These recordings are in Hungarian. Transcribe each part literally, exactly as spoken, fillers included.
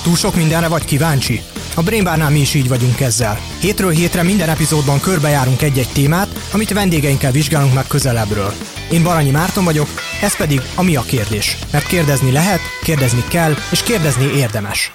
Túl sok mindenre vagy kíváncsi? A Brain Barnál mi is így vagyunk ezzel. Hétről hétre minden epizódban körbejárunk egy-egy témát, amit vendégeinkkel vizsgálunk meg közelebbről. Én Baranyi Márton vagyok, ez pedig a Mi a kérdés. Mert kérdezni lehet, kérdezni kell, és kérdezni érdemes.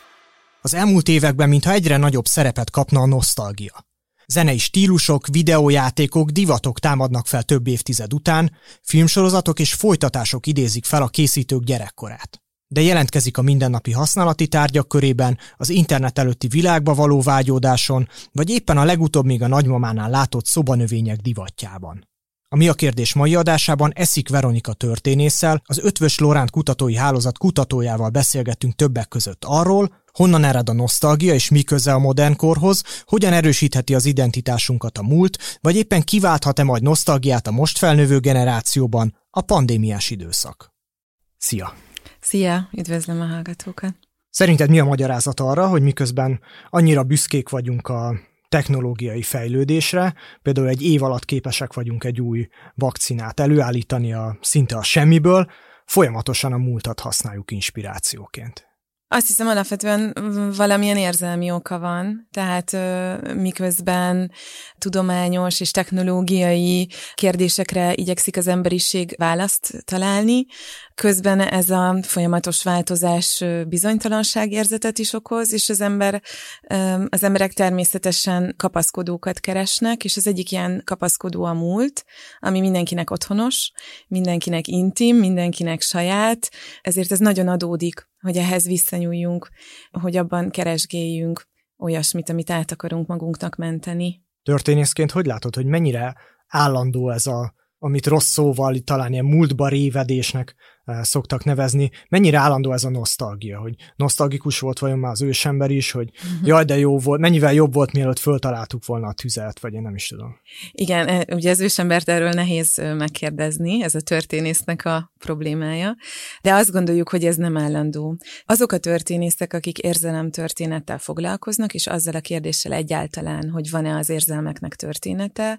Az elmúlt években mintha egyre nagyobb szerepet kapna a nosztalgia. Zenei stílusok, videójátékok, divatok támadnak fel több évtized után, filmsorozatok és folytatások idézik fel a készítők gyerekkorát. De jelentkezik a mindennapi használati tárgyak körében, az internet előtti világba való vágyódáson, vagy éppen a legutóbb még a nagymamánál látott szobanövények divatjában. A Mi a kérdés mai adásában Eszik Veronika történésszel, az Eötvös Loránd Kutatói Hálózat kutatójával beszélgettünk többek között arról, honnan ered a nosztalgia és mi köze a modern korhoz, hogyan erősítheti az identitásunkat a múlt, vagy éppen kiválthat-e majd nosztalgiát a most felnövő generációban a pandémiás időszak. Szia! Szia! Üdvözlöm a hallgatókat! Szerinted mi a magyarázat arra, hogy miközben annyira büszkék vagyunk a technológiai fejlődésre, például egy év alatt képesek vagyunk egy új vakcinát előállítani a, szinte a semmiből, folyamatosan a múltat használjuk inspirációként? Azt hiszem, alapvetően valamilyen érzelmi oka van, tehát miközben tudományos és technológiai kérdésekre igyekszik az emberiség választ találni, közben ez a folyamatos változás bizonytalanságérzetet is okoz, és az, ember, az emberek természetesen kapaszkodókat keresnek, és az egyik ilyen kapaszkodó a múlt, ami mindenkinek otthonos, mindenkinek intim, mindenkinek saját, ezért ez nagyon adódik, hogy ehhez visszanyúljunk, hogy abban keresgéljünk olyasmit, amit át akarunk magunknak menteni. Történészként hogy látod, hogy mennyire állandó ez a, amit rossz szóval talán ilyen múltba révedésnek szoktak nevezni, mennyire állandó ez a nosztalgia, hogy nosztalgikus volt vajon már az ősember is, hogy uh-huh. jaj, de jó volt, mennyivel jobb volt, mielőtt föltaláltuk volna a tüzet, vagy én nem is tudom. Igen, ugye az ősembert erről nehéz megkérdezni, ez a történésznek a problémája, de azt gondoljuk, hogy ez nem állandó. Azok a történészek, akik érzelemtörténettel foglalkoznak, és azzal a kérdéssel egyáltalán, hogy van-e az érzelmeknek története,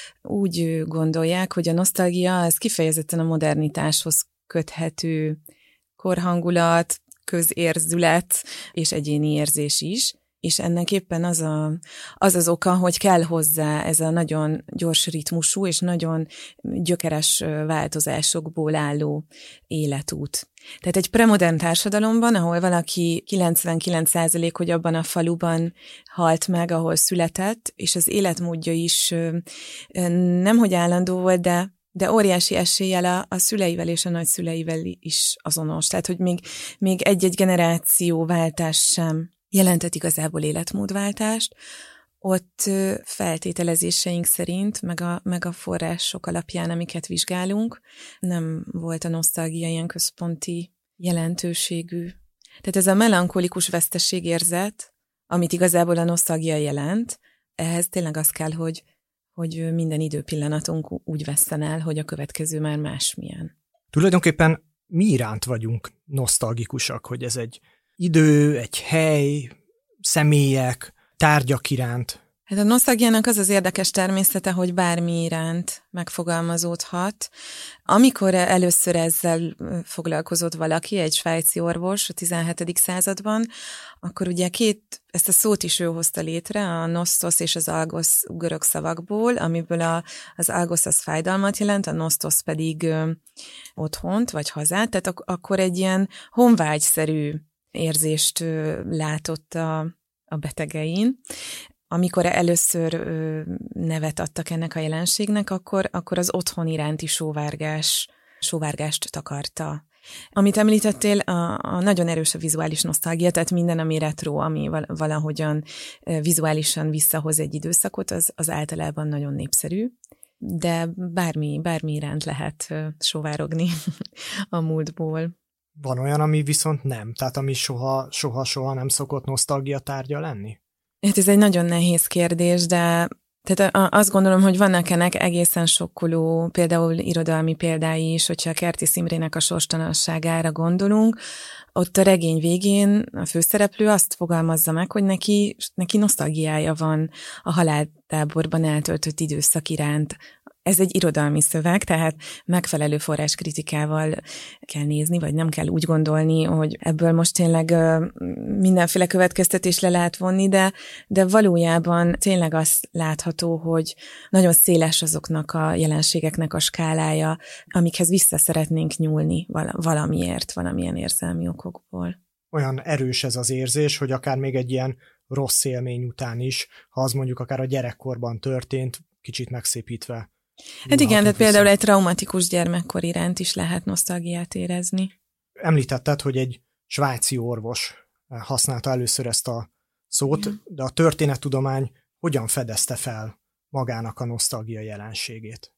úgy gondolják, hogy a nosztalgia az kifejezetten a modernitáshoz köthető korhangulat, közérzület és egyéni érzés is, és ennek éppen az, a, az az oka, hogy kell hozzá ez a nagyon gyors ritmusú és nagyon gyökeres változásokból álló életút. Tehát egy premodern társadalomban, ahol valaki kilencvenkilenc százalék, hogy abban a faluban halt meg, ahol született, és az életmódja is nemhogy állandó volt, de de óriási eséllyel a, a szüleivel és a nagyszüleivel is azonos. Tehát, hogy még, még egy-egy generációváltás sem jelentett igazából életmódváltást. Ott feltételezéseink szerint, meg a, meg a források alapján, amiket vizsgálunk, nem volt a nosztalgia ilyen központi jelentőségű. Tehát ez a melankolikus veszteségérzet, amit igazából a nosztalgia jelent, ehhez tényleg az kell, hogy hogy minden időpillanatunk úgy vesszen el, hogy a következő már másmilyen. Tulajdonképpen mi iránt vagyunk nosztalgikusak, hogy ez egy idő, egy hely, személyek, tárgyak iránt? Hát a nosztalgiának az az érdekes természete, hogy bármi iránt megfogalmazódhat. Amikor először ezzel foglalkozott valaki, egy svájci orvos a tizenhetedik században, akkor ugye két, ezt a szót is ő hozta létre, a nosztosz és az algosz görög szavakból, amiből a, az algosz az fájdalmat jelent, a nosztosz pedig ö, otthont vagy hazát, tehát ak- akkor egy ilyen honvágyszerű érzést ö, látott a, a betegein. Amikor először ö, nevet adtak ennek a jelenségnek, akkor, akkor az otthon iránti sóvárgás, sóvárgást takarta. Amit említettél, a, a nagyon erős a vizuális nosztalgia, tehát minden, ami retro, ami valahogyan vizuálisan visszahoz egy időszakot, az, az általában nagyon népszerű, de bármi, bármi iránt lehet sóvárogni a múltból. Van olyan, ami viszont nem? Tehát ami soha, soha, soha nem szokott nosztalgia tárgya lenni? Hát ez egy nagyon nehéz kérdés, de tehát azt gondolom, hogy vannak ennek egészen sokkoló, például irodalmi példái is, hogyha a Kertész Imrének a sorstalanságára gondolunk, ott a regény végén a főszereplő azt fogalmazza meg, hogy neki, neki nosztalgiája van a haláltáborban eltöltött időszak iránt. Ez egy irodalmi szöveg, tehát megfelelő forráskritikával kell nézni, vagy nem kell úgy gondolni, hogy ebből most tényleg mindenféle következtetés le lehet vonni, de, de valójában tényleg az látható, hogy nagyon széles azoknak a jelenségeknek a skálája, amikhez vissza szeretnénk nyúlni valamiért, valamilyen érzelmi okokból. Olyan erős ez az érzés, hogy akár még egy ilyen rossz élmény után is, ha az mondjuk akár a gyerekkorban történt, kicsit megszépítve. Hát igen, de például egy traumatikus gyermekkor iránt is lehet nosztalgiát érezni. Említetted, hogy egy svájci orvos használta először ezt a szót, igen. De a történettudomány hogyan fedezte fel magának a nosztalgia jelenségét?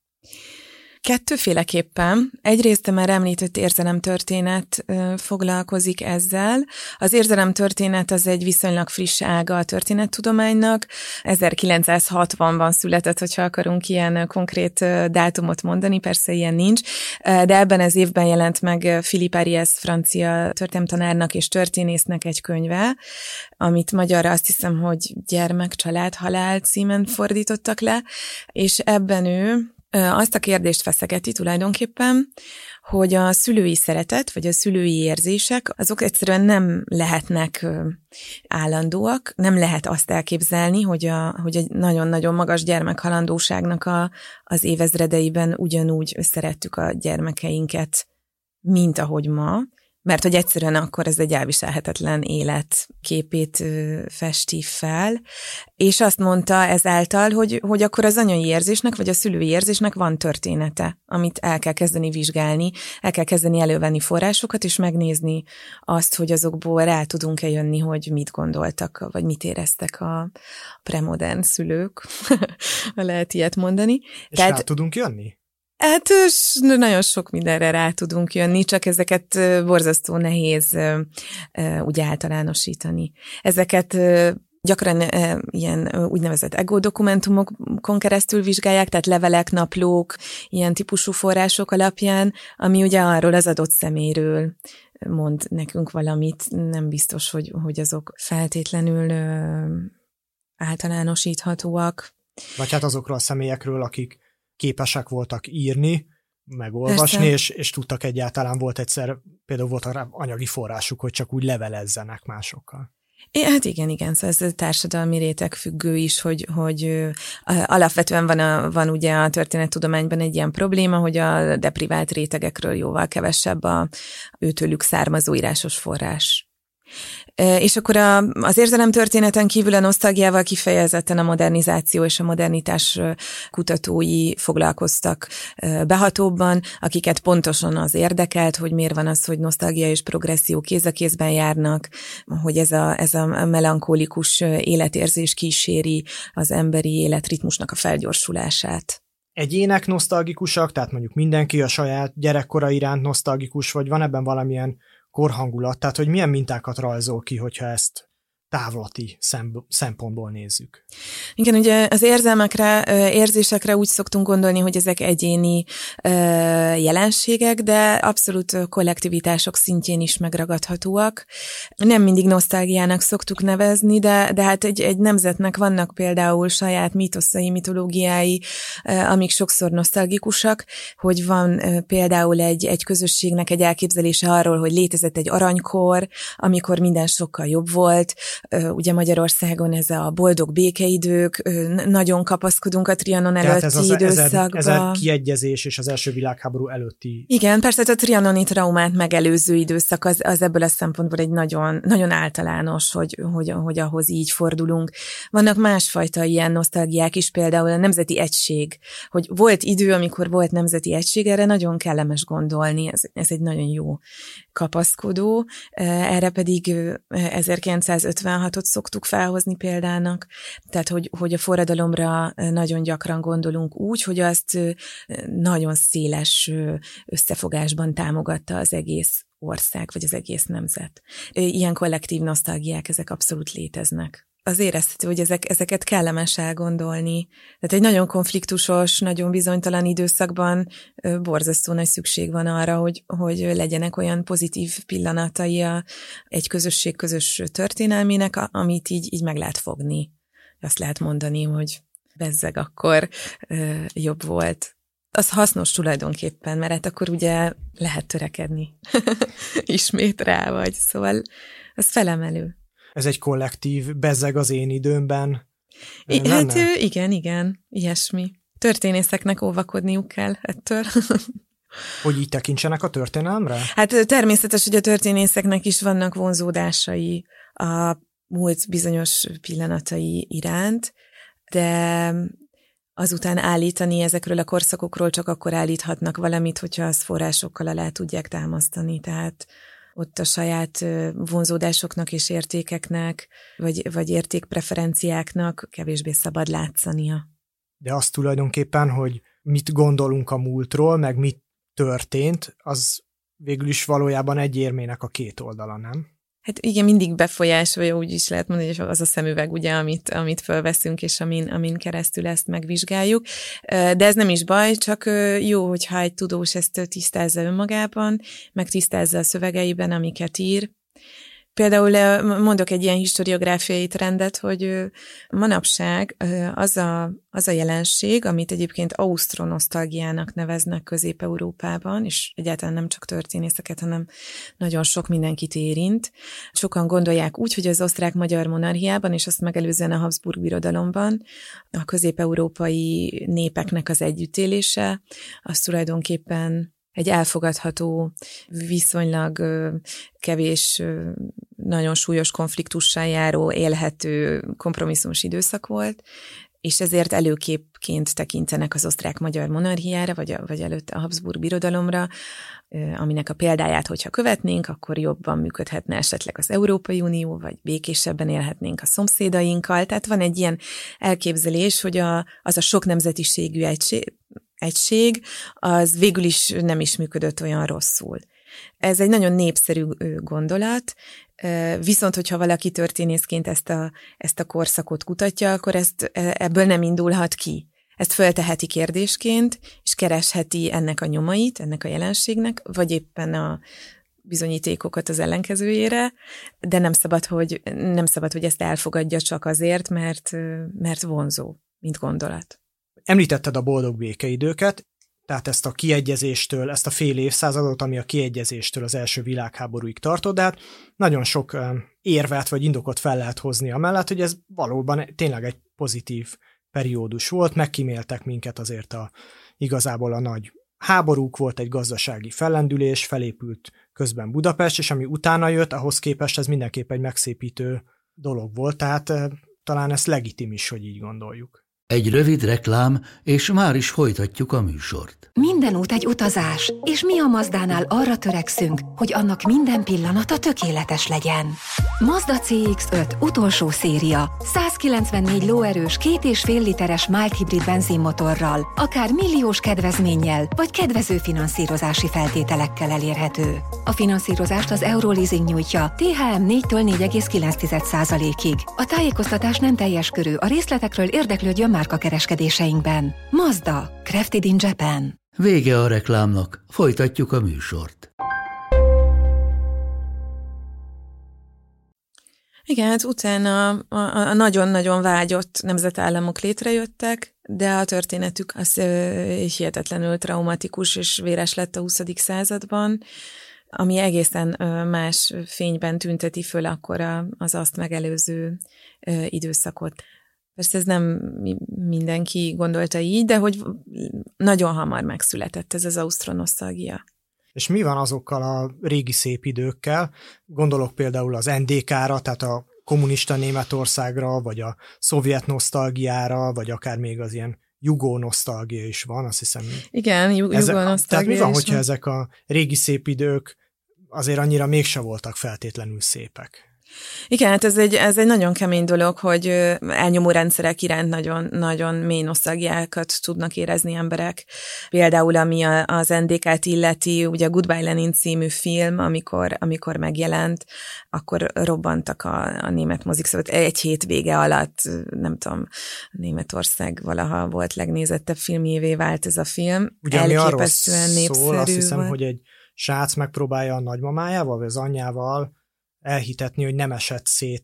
Kettőféleképpen. Egyrészt a már említett érzelemtörténet foglalkozik ezzel. Az érzelemtörténet az egy viszonylag friss ága a történettudománynak. ezerkilencszázhatvanban született, hogyha akarunk ilyen konkrét dátumot mondani, persze ilyen nincs, de ebben az évben jelent meg Philippe Ariès francia történelemtanárnak és történésznek egy könyve, amit magyarra azt hiszem, hogy Gyermek, család, halál címen fordítottak le, és ebben ő azt a kérdést feszegeti tulajdonképpen, hogy a szülői szeretet, vagy a szülői érzések, azok egyszerűen nem lehetnek állandóak, nem lehet azt elképzelni, hogy, a, hogy egy nagyon-nagyon magas gyermekhalandóságnak a, az évezredeiben ugyanúgy szerettük a gyermekeinket, mint ahogy ma, mert hogy egyszerűen akkor ez egy elviselhetetlen életképét festi fel, és azt mondta ezáltal, hogy, hogy akkor az anyai érzésnek, vagy a szülői érzésnek van története, amit el kell kezdeni vizsgálni, el kell kezdeni elővenni forrásokat, és megnézni azt, hogy azokból rá tudunk-e jönni, hogy mit gondoltak, vagy mit éreztek a premodern szülők, ha lehet ilyet mondani. És Tehát, rá tudunk jönni? Hát nagyon sok mindenre rá tudunk jönni, csak ezeket borzasztó nehéz úgy általánosítani. Ezeket gyakran ilyen úgynevezett ego dokumentumokon keresztül vizsgálják, tehát levelek, naplók, ilyen típusú források alapján, ami ugye arról az adott személyről mond nekünk valamit, nem biztos, hogy, hogy azok feltétlenül általánosíthatóak. Vagy hát azokról a személyekről, akik képesek voltak írni, megolvasni, és, és tudtak egyáltalán, volt egyszer, például volt arra anyagi forrásuk, hogy csak úgy levelezzenek másokkal. É, hát igen, igen, szóval ez a társadalmi réteg függő is, hogy, hogy alapvetően van, a, van ugye a történettudományban egy ilyen probléma, hogy a deprivált rétegekről jóval kevesebb a őtőlük származó írásos forrás. És akkor a, az érzelemtörténeten kívül a nosztalgiával kifejezetten a modernizáció és a modernitás kutatói foglalkoztak behatóbban, akiket pontosan az érdekelt, hogy miért van az, hogy nosztalgia és progresszió kéz a kézben járnak, hogy ez a, ez a melankolikus életérzés kíséri az emberi életritmusnak a felgyorsulását. Egyének nosztalgikusak, tehát mondjuk mindenki a saját gyerekkora iránt nosztalgikus, vagy van ebben valamilyen korhangulat, tehát hogy milyen mintákat rajzol ki, hogyha ezt távlati szempontból nézzük. Igen, ugye az érzelmekre, érzésekre úgy szoktunk gondolni, hogy ezek egyéni jelenségek, de abszolút kollektivitások szintjén is megragadhatóak. Nem mindig nosztalgiának szoktuk nevezni, de, de hát egy, egy nemzetnek vannak például saját mítoszai, mitológiái, amik sokszor nosztalgikusak, hogy van például egy, egy közösségnek egy elképzelése arról, hogy létezett egy aranykor, amikor minden sokkal jobb volt. Ugye Magyarországon ez a boldog békeidők, nagyon kapaszkodunk a Trianon előtti ez az, időszakba. Ez a kiegyezés és az első világháború előtti. Igen, persze a trianoni traumát megelőző időszak az, az ebből a szempontból egy nagyon, nagyon általános, hogy, hogy, hogy ahhoz így fordulunk. Vannak másfajta ilyen nosztalgiák is, például a nemzeti egység, hogy volt idő, amikor volt nemzeti egység, erre nagyon kellemes gondolni, ez, ez egy nagyon jó kapaszkodó, erre pedig ezerkilencszázötvenhatot szoktuk felhozni példának, tehát hogy, hogy a forradalomra nagyon gyakran gondolunk úgy, hogy azt nagyon széles összefogásban támogatta az egész ország, vagy az egész nemzet. Ilyen kollektív nosztalgiák, ezek abszolút léteznek. Az érezhető, hogy ezek, ezeket kellemes elgondolni. Tehát egy nagyon konfliktusos, nagyon bizonytalan időszakban borzasztó nagy szükség van arra, hogy, hogy legyenek olyan pozitív pillanatai a, egy közösség közös történelmének, amit így, így meg lehet fogni. Azt lehet mondani, hogy bezzeg akkor jobb volt. az hasznos tulajdonképpen, mert hát akkor ugye lehet törekedni ismét rá vagy, szóval ez felemelő. Ez egy kollektív bezzeg az én időmben I- hát igen, igen, ilyesmi. Történészeknek óvakodniuk kell ettől. Hogy így tekintsenek a történelemre? Hát természetes, hogy a történészeknek is vannak vonzódásai a múlt bizonyos pillanatai iránt, de azután állítani ezekről a korszakokról csak akkor állíthatnak valamit, hogyha azt forrásokkal alá tudják támasztani, tehát ott a saját vonzódásoknak és értékeknek, vagy, vagy értékpreferenciáknak kevésbé szabad látszania. De azt tulajdonképpen, hogy mit gondolunk a múltról, meg mit történt, az végül is valójában egy érmének a két oldala, nem? Hát igen, mindig befolyásolja, úgy is lehet mondani, hogy az a szemüveg, ugye, amit, amit fölveszünk, és amin, amin keresztül ezt megvizsgáljuk. De ez nem is baj, csak jó, hogyha egy tudós ezt tisztázza önmagában, meg tisztázza a szövegeiben, amiket ír. Például mondok egy ilyen historiográfiai trendet, hogy manapság az a, az a jelenség, amit egyébként ausztronosztalgiának neveznek Közép-Európában, és egyáltalán nem csak történészeket, hanem nagyon sok mindenkit érint. Sokan gondolják úgy, hogy az osztrák-magyar monarchiában, és azt megelőzően a Habsburg birodalomban a közép-európai népeknek az együttélése, az tulajdonképpen egy elfogadható, viszonylag kevés, nagyon súlyos konfliktussal járó, élhető, kompromisszumos időszak volt, és ezért előképként tekintenek az osztrák-magyar monarchiára, vagy, a, vagy előtte a Habsburg birodalomra, aminek a példáját, hogyha követnénk, akkor jobban működhetne esetleg az Európai Unió, vagy békésebben élhetnénk a szomszédainkkal. Tehát van egy ilyen elképzelés, hogy a, az a sok nemzetiségű egység, egység, az végül is nem is működött olyan rosszul. Ez egy nagyon népszerű gondolat, viszont hogyha valaki történészként ezt a, ezt a korszakot kutatja, akkor ezt, ebből nem indulhat ki. Ezt fölteheti kérdésként, és keresheti ennek a nyomait, ennek a jelenségnek, vagy éppen a bizonyítékokat az ellenkezőjére, de nem szabad, hogy, nem szabad, hogy ezt elfogadja csak azért, mert, mert vonzó, mint gondolat. Említetted a boldog békeidőket, tehát ezt a kiegyezéstől, ezt a fél évszázadot, ami a kiegyezéstől az első világháborúig tartott, de hát nagyon sok érvet vagy indokot fel lehet hozni amellett, hogy ez valóban tényleg egy pozitív periódus volt, megkíméltek minket azért a, igazából a nagy háborúk, volt egy gazdasági fellendülés, felépült közben Budapest, és ami utána jött, ahhoz képest ez mindenképp egy megszépítő dolog volt, tehát talán ez legitim is, hogy így gondoljuk. Egy rövid reklám, és már is folytatjuk a műsort. Minden út egy utazás, és mi a Mazdánál arra törekszünk, hogy annak minden pillanata tökéletes legyen. Mazda cé iksz öt utolsó széria, százkilencvennégy lóerős, két és fél literes mild hibrid benzinmotorral, akár milliós kedvezménnyel, vagy kedvező finanszírozási feltételekkel elérhető. A finanszírozást az Euroleasing nyújtja té há em négytől négy egész kilenc százalékig. A tájékoztatás nem teljes körű, a részletekről érdeklődjön márkakereskedéseinkben. Mazda, crafted in Japan. Vége a reklámnak, folytatjuk a műsort. Igen, hát utána a, a, a nagyon-nagyon vágyott nemzetállamok létrejöttek, de a történetük az hihetetlenül traumatikus és véres lett a huszadik században, ami egészen más fényben tünteti föl akkor az azt megelőző időszakot. Persze ez nem mindenki gondolta így, de hogy nagyon hamar megszületett ez az ausztronosztalgia. És mi van azokkal a régi szép időkkel? Gondolok például az en dé ká-ra, tehát a kommunista Németországra, vagy a szovjet nosztalgiára, vagy akár még az ilyen jugó nosztalgia is van, azt hiszem. Igen, jugó nosztalgia. Tehát mi van, hogyha van? Ezek a régi szép idők azért annyira mégse voltak feltétlenül szépek? Igen, hát ez egy, ez egy nagyon kemény dolog, hogy elnyomó rendszerek iránt nagyon, nagyon mély nosztalgiákat tudnak érezni emberek. Például ami a, az en dé ká-t illeti, ugye a Goodbye Lenin című film, amikor, amikor megjelent, akkor robbantak a, a német mozik, szóval egy hétvége alatt, nem tudom, Németország valaha volt legnézettebb filmjévé vált ez a film. Ugye ami arról szól, azt hiszem, volt. Hogy egy srác megpróbálja a nagymamájával, vagy az anyjával elhitetni, hogy nem esett szét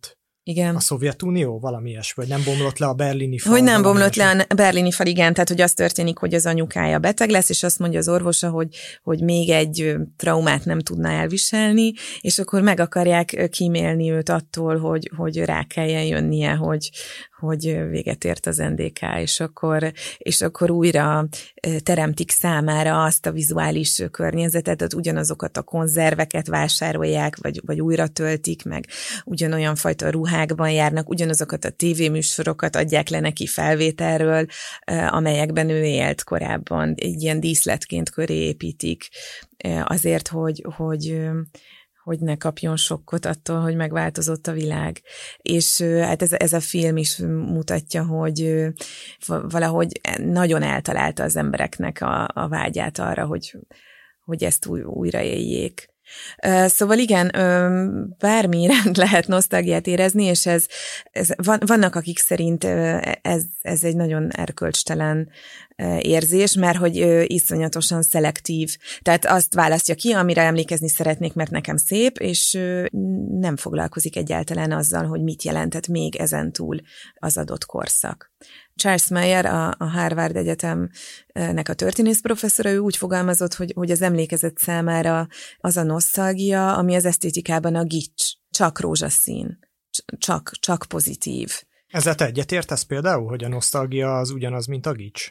Igen. A Szovjetunió valami ilyesmi, vagy nem bomlott le a berlini fal? Hogy nem bomlott le a berlini fal, igen, tehát hogy az történik, hogy az anyukája beteg lesz, és azt mondja az orvosa, hogy, hogy még egy traumát nem tudna elviselni, és akkor meg akarják kímélni őt attól, hogy, hogy rá kelljen jönnie, hogy, hogy véget ért az en dé ká, és akkor, és akkor újra teremtik számára azt a vizuális környezetet, tehát ugyanazokat a konzerveket vásárolják, vagy, vagy újra töltik, meg ugyanolyan fajta ruhákban járnak, ugyanazokat a tévéműsorokat adják le neki felvételről, amelyekben ő élt korábban, egy ilyen díszletként köré építik, azért, hogy, hogy hogy ne kapjon sokkot attól, hogy megváltozott a világ. És hát ez, ez a film is mutatja, hogy valahogy nagyon eltalálta az embereknek a, a vágyát arra, hogy, hogy ezt új, újra éljék. Szóval igen, bármire lehet nosztalgiát érezni, és ez, ez van, vannak, akik szerint ez, ez egy nagyon erkölcstelen érzés, mert hogy iszonyatosan szelektív. Tehát azt választja ki, amire emlékezni szeretnék, mert nekem szép, és nem foglalkozik egyáltalán azzal, hogy mit jelentett még ezentúl az adott korszak. Charles Meyer, a, a Harvard Egyetemnek a történész professzora, ő úgy fogalmazott, hogy, hogy az emlékezet számára az a nosztalgia, ami az esztétikában a gics, csak rózsaszín, csak, csak pozitív. Ezzel te egyetértesz például, hogy a nosztalgia az ugyanaz, mint a gics?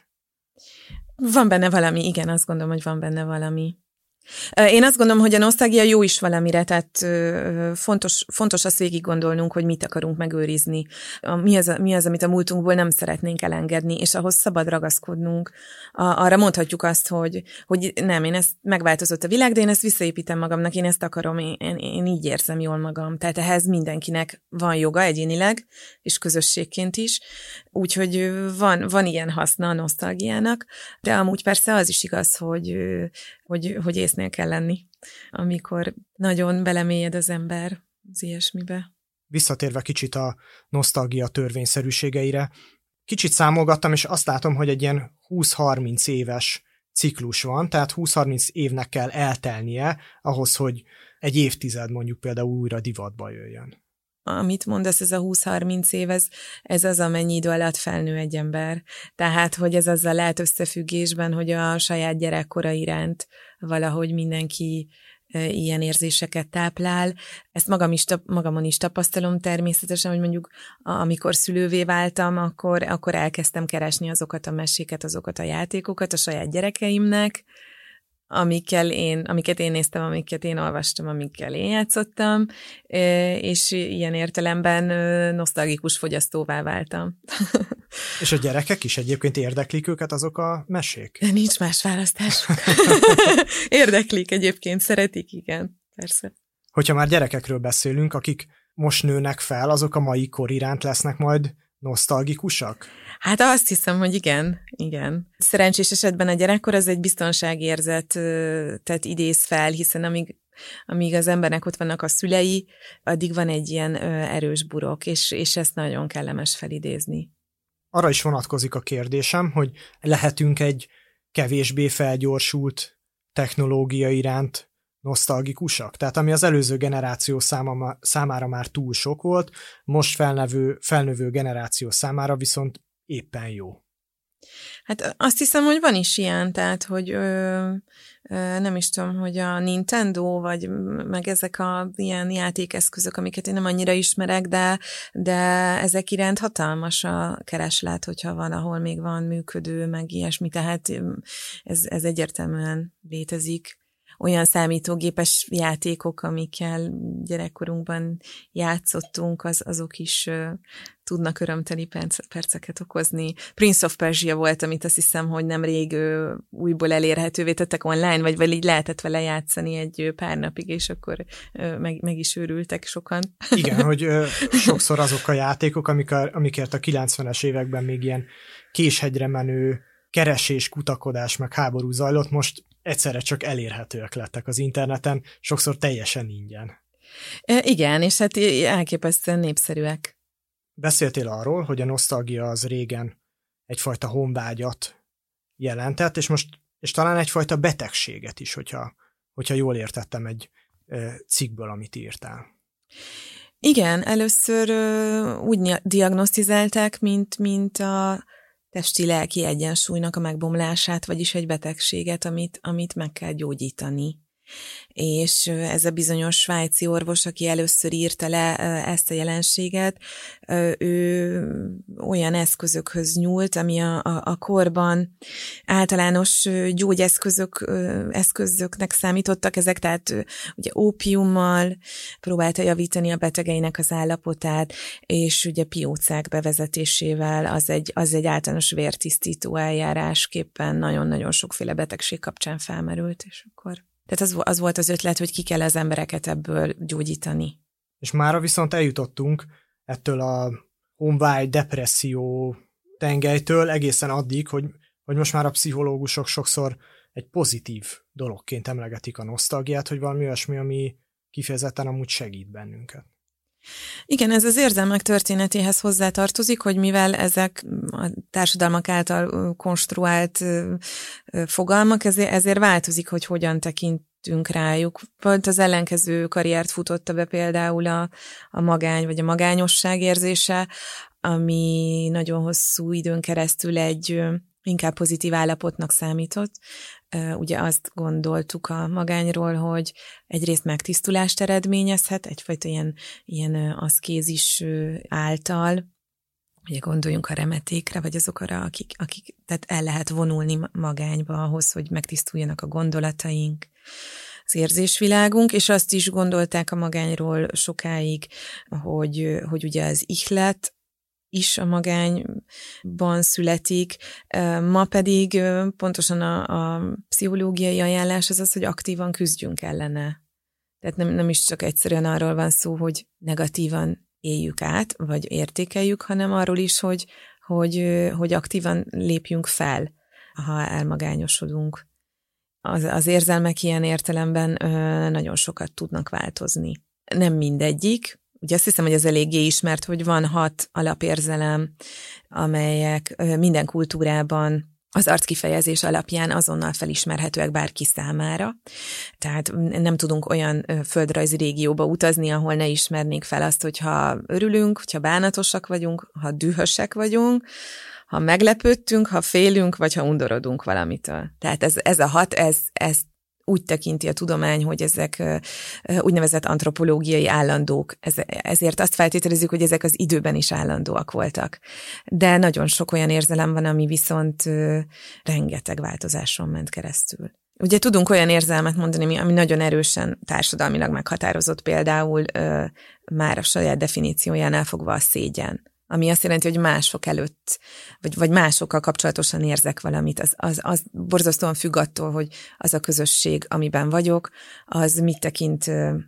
Van benne valami, igen, azt gondolom, hogy van benne valami. Én azt gondolom, hogy a nosztalgia jó is valamire, tehát fontos, fontos azt végig gondolnunk, hogy mit akarunk megőrizni. Mi az, mi az, amit a múltunkból nem szeretnénk elengedni, és ahhoz szabad ragaszkodnunk. Arra mondhatjuk azt, hogy, hogy nem, én ezt megváltozott a világ, de én ezt visszaépítem magamnak, én ezt akarom, én, én így érzem jól magam. Tehát ehhez mindenkinek van joga egyénileg, és közösségként is. Úgyhogy van, van ilyen haszna a nosztalgiának, de amúgy persze az is igaz, hogy, hogy, hogy észnél kell lenni, amikor nagyon belemélyed az ember az ilyesmibe. Visszatérve kicsit a nosztalgia törvényszerűségeire, kicsit számolgattam, és azt látom, hogy egy ilyen húsz-harminc éves ciklus van, tehát húsz-harminc évnek kell eltelnie ahhoz, hogy egy évtized mondjuk például újra divatba jöjjön. Amit mondasz, ez a húsz-harminc év, ez, ez az, amennyi idő alatt felnő egy ember. Tehát, hogy ez azzal lehet összefüggésben, hogy a saját gyerekkora iránt valahogy mindenki ilyen érzéseket táplál. Ezt magam is, magamon is tapasztalom természetesen, hogy mondjuk amikor szülővé váltam, akkor, akkor elkezdtem keresni azokat a meséket, azokat a játékokat a saját gyerekeimnek, amikkel én, amiket én néztem, amiket én olvastam, amikkel én játszottam, és ilyen értelemben nosztalgikus fogyasztóvá váltam. És a gyerekek is egyébként érdeklik őket azok a mesék? De nincs más választás. Érdeklik egyébként, szeretik, igen, persze. Hogyha már gyerekekről beszélünk, akik most nőnek fel, azok a mai kor iránt lesznek majd nosztalgikusak? Hát azt hiszem, hogy igen, igen. Szerencsés esetben a gyerekkor az egy biztonságérzetet idéz fel, hiszen amíg, amíg az embernek ott vannak a szülei, addig van egy ilyen erős burok, és, és ezt nagyon kellemes felidézni. Arra is vonatkozik a kérdésem, hogy lehetünk egy kevésbé felgyorsult technológia iránt nosztalgikusak? Tehát ami az előző generáció száma, számára már túl sok volt, most felnövő, felnövő generáció számára viszont éppen jó. Hát azt hiszem, hogy van is ilyen, tehát, hogy ö, ö, nem is tudom, hogy a Nintendo, vagy meg ezek a ilyen játékeszközök, amiket én nem annyira ismerek, de, de ezek iránt hatalmas a kereslet, hogyha van, ahol még van működő, meg ilyesmi, tehát ez, ez egyértelműen létezik. Olyan számítógépes játékok, amikkel gyerekkorunkban játszottunk, az, azok is uh, tudnak örömteli perc, perceket okozni. Prince of Persia volt, amit azt hiszem, hogy nemrég uh, újból elérhetővé tettek online, vagy, vagy így lehetett vele játszani egy uh, pár napig, és akkor uh, meg, meg is őrültek sokan. Igen, hogy uh, sokszor azok a játékok, amik a, amikért a kilencvenes években még ilyen késhegyre menő keresés, kutakodás, meg háború zajlott, most egyszerre csak elérhetőek lettek az interneten, sokszor teljesen ingyen. E, igen, és hát elképesztően népszerűek. Beszéltél arról, hogy a nosztalgia az régen egyfajta honvágyat jelentett, és most és talán egyfajta betegséget is, hogyha, hogyha jól értettem egy e, cikkből, amit írtál. Igen, először ö, úgy diagnosztizálták, mint, mint a testi-lelki egyensúlynak a megbomlását, vagyis egy betegséget, amit, amit meg kell gyógyítani. És ez a bizonyos svájci orvos, aki először írta le ezt a jelenséget, ő olyan eszközökhöz nyúlt, ami a, a, a korban általános gyógyeszközök eszközöknek számítottak ezek, tehát ugye ópiummal próbálta javítani a betegeinek az állapotát, és ugye piócák bevezetésével az egy, az egy általános vértisztító eljárásképpen nagyon-nagyon sokféle betegség kapcsán felmerült, és akkor tehát az, az volt az ötlet, hogy ki kell az embereket ebből gyógyítani. És mára viszont eljutottunk ettől a honvágy depresszió tengelytől egészen addig, hogy, hogy most már a pszichológusok sokszor egy pozitív dologként emlegetik a nosztalgiát, hogy valami olyasmi, ami kifejezetten amúgy segít bennünket. Igen, ez az érzelmek történetéhez hozzátartozik, hogy mivel ezek a társadalmak által konstruált fogalmak, ezért, ezért változik, hogy hogyan tekintünk rájuk. Pont az ellenkező karriert futotta be például a, a magány vagy a magányosság érzése, ami nagyon hosszú időn keresztül egy inkább pozitív állapotnak számított. Ugye azt gondoltuk a magányról, hogy egyrészt megtisztulást eredményezhet, egyfajta ilyen, ilyen aszkézis által, ugye gondoljunk a remetékre, vagy azokra, akik, akik, tehát el lehet vonulni magányba ahhoz, hogy megtisztuljanak a gondolataink, az érzésvilágunk, és azt is gondolták a magányról sokáig, hogy, hogy ugye az ihlet is a magányban születik. Ma pedig pontosan a, a pszichológiai ajánlás az az, hogy aktívan küzdjünk ellene. Tehát nem, nem is csak egyszerűen arról van szó, hogy negatívan éljük át, vagy értékeljük, hanem arról is, hogy, hogy, hogy aktívan lépjünk fel, ha elmagányosodunk. Az, az érzelmek ilyen értelemben nagyon sokat tudnak változni. Nem mindegyik. Ugye azt hiszem, hogy ez eléggé ismert, hogy van hat alapérzelem, amelyek minden kultúrában az arckifejezés alapján azonnal felismerhetőek bárki számára. Tehát nem tudunk olyan földrajzi régióba utazni, ahol ne ismernénk fel azt, hogyha örülünk, hogyha bánatosak vagyunk, ha dühösek vagyunk, ha meglepődtünk, ha félünk, vagy ha undorodunk valamitől. Tehát ez, ez a hat, ez, ez úgy tekinti a tudomány, hogy ezek úgynevezett antropológiai állandók, ezért azt feltételezzük, hogy ezek az időben is állandóak voltak. De nagyon sok olyan érzelem van, ami viszont rengeteg változáson ment keresztül. Ugye tudunk olyan érzelmet mondani, ami nagyon erősen társadalmilag meghatározott, például már a saját definíciójánál fogva a szégyen, ami azt jelenti, hogy mások előtt, vagy, vagy másokkal kapcsolatosan érzek valamit, az, az, az borzasztóan függ attól, hogy az a közösség, amiben vagyok, az mit tekint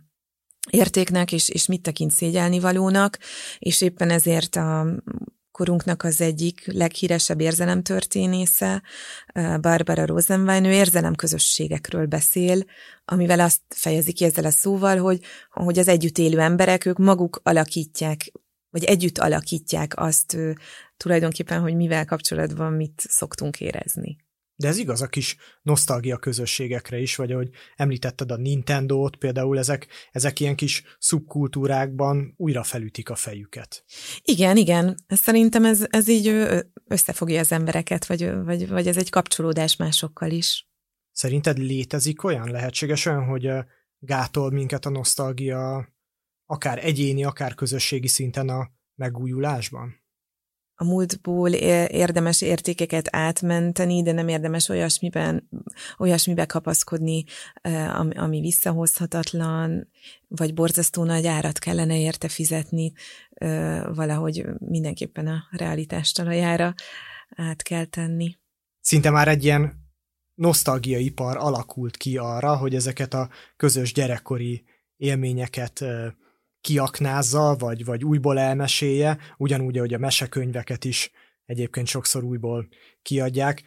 értéknek, és, és mit tekint szégyelnivalónak, és éppen ezért a korunknak az egyik leghíresebb érzelemtörténésze, Barbara Rosenwein, ő érzelemközösségekről beszél, amivel azt fejezi ki ezzel a szóval, hogy, hogy az együtt élő emberek, ők maguk alakítják, vagy együtt alakítják azt tulajdonképpen, hogy mivel kapcsolatban mit szoktunk érezni. De ez igaz a kis nosztalgia közösségekre is, vagy ahogy említetted a Nintendót, például ezek, ezek ilyen kis szubkultúrákban újra felütik a fejüket. Igen, igen. Szerintem ez, ez így összefogja az embereket, vagy, vagy, vagy ez egy kapcsolódás másokkal is. Szerinted létezik olyan, lehetséges olyan, hogy gátol minket a nosztalgia akár egyéni, akár közösségi szinten a megújulásban? A múltból érdemes értékeket átmenteni, de nem érdemes olyasmiben, olyasmibe kapaszkodni, ami visszahozhatatlan, vagy borzasztó nagy árat kellene érte fizetni, valahogy mindenképpen a realitás talajára át kell tenni. Szinte már egy ilyen nosztalgiaipar alakult ki arra, hogy ezeket a közös gyerekkori élményeket kiaknázza, vagy, vagy újból elmesélje, ugyanúgy, ahogy a mesekönyveket is egyébként sokszor újból kiadják.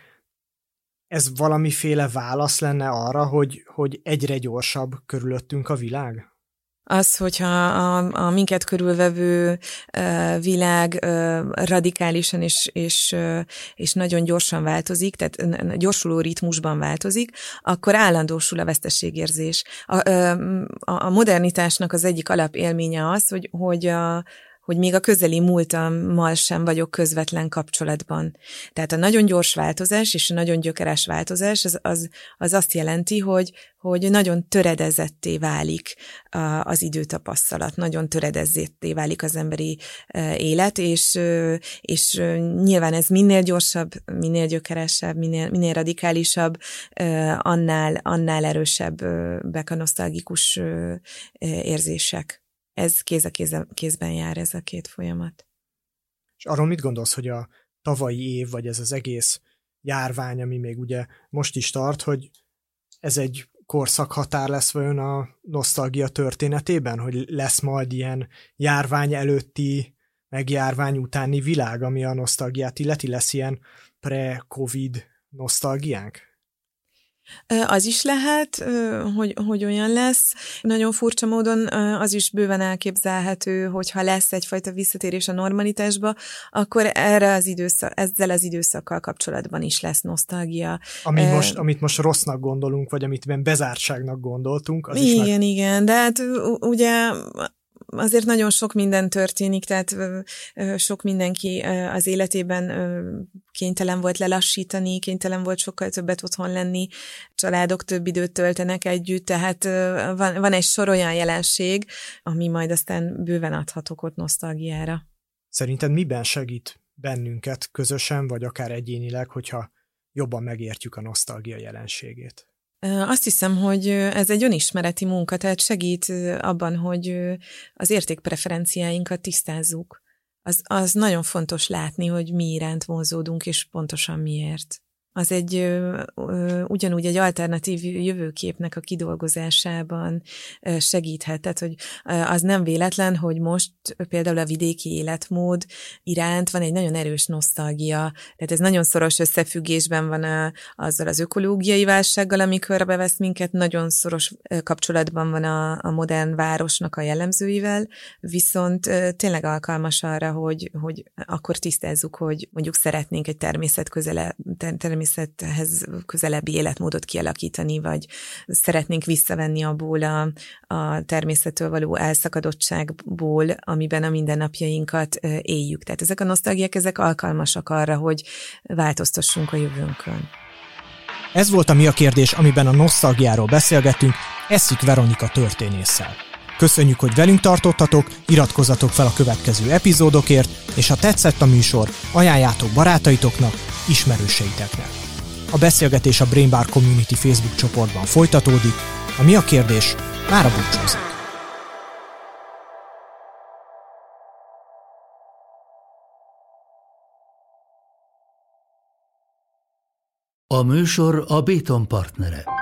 Ez valamiféle válasz lenne arra, hogy, hogy egyre gyorsabb körülöttünk a világ? Az, hogyha a, a minket körülvevő világ radikálisan és, és, és nagyon gyorsan változik, tehát gyorsuló ritmusban változik, akkor állandósul a veszteségérzés. A, a, a modernitásnak az egyik alapélménye az, hogy, hogy a hogy még a közeli múltammal sem vagyok közvetlen kapcsolatban. Tehát a nagyon gyors változás és a nagyon gyökeres változás az, az, az azt jelenti, hogy, hogy nagyon töredezetté válik az időtapasztalat, nagyon töredezetté válik az emberi élet, és, és nyilván ez minél gyorsabb, minél gyökeresebb, minél, minél radikálisabb, annál, annál erősebbek a nosztalgikus érzések. Ez kéz a kéz, kézben jár ez a két folyamat. És arról mit gondolsz, hogy a tavalyi év, vagy ez az egész járvány, ami még ugye most is tart, hogy ez egy korszakhatár lesz vajon a nosztalgia történetében, hogy lesz majd ilyen járvány előtti, meg járvány utáni világ, ami a nosztalgiát illeti, lesz ilyen pre-covid nosztalgiánk? Az is lehet, hogy, hogy olyan lesz. Nagyon furcsa módon az is bőven elképzelhető, hogyha lesz egyfajta visszatérés a normalitásba, akkor erre az időszak, ezzel az időszakkal kapcsolatban is lesz nosztalgia. Ami most, amit most rossznak gondolunk, vagy amit bezártságnak gondoltunk. Az igen, is meg... igen, de hát ugye... azért nagyon sok minden történik, tehát sok mindenki az életében kénytelen volt lelassítani, kénytelen volt sokkal többet otthon lenni, családok több időt töltenek együtt, tehát van, van egy sor olyan jelenség, ami majd aztán bőven adhat okot nosztalgiára. Szerinted miben segít bennünket közösen, vagy akár egyénileg, hogyha jobban megértjük a nosztalgia jelenségét? Azt hiszem, hogy ez egy önismereti munka, tehát segít abban, hogy az értékpreferenciáinkat tisztázzuk. Az, az nagyon fontos látni, hogy mi iránt vonzódunk, és pontosan miért. Az egy ö, ö, ugyanúgy egy alternatív jövőképnek a kidolgozásában ö, segíthet. Tehát, hogy ö, az nem véletlen, hogy most például a vidéki életmód iránt van egy nagyon erős nosztalgia. Tehát ez nagyon szoros összefüggésben van a, azzal az ökológiai válsággal, ami körbevesz minket, nagyon szoros kapcsolatban van a, a modern városnak a jellemzőivel, viszont ö, tényleg alkalmas arra, hogy, hogy akkor tisztázzuk, hogy mondjuk szeretnénk egy természet közele, természet természethez közelebbi életmódot kialakítani, vagy szeretnénk visszavenni abból a, a természettől való elszakadottságból, amiben a mindennapjainkat éljük. Tehát ezek a nosztalgiák, ezek alkalmasak arra, hogy változtassunk a jövőnkön. Ez volt a Mi a kérdés, amiben a nosztalgiáról beszélgettünk Eszik Veronika történésszel. Köszönjük, hogy velünk tartottatok, iratkozzatok fel a következő epizódokért, és ha tetszett a műsor, ajánljátok barátaitoknak, ismerőseiteknek. A beszélgetés a Brain Bar Community Facebook csoportban folytatódik, a Mi a kérdés mára búcsúzik. A műsor a Béton partnere.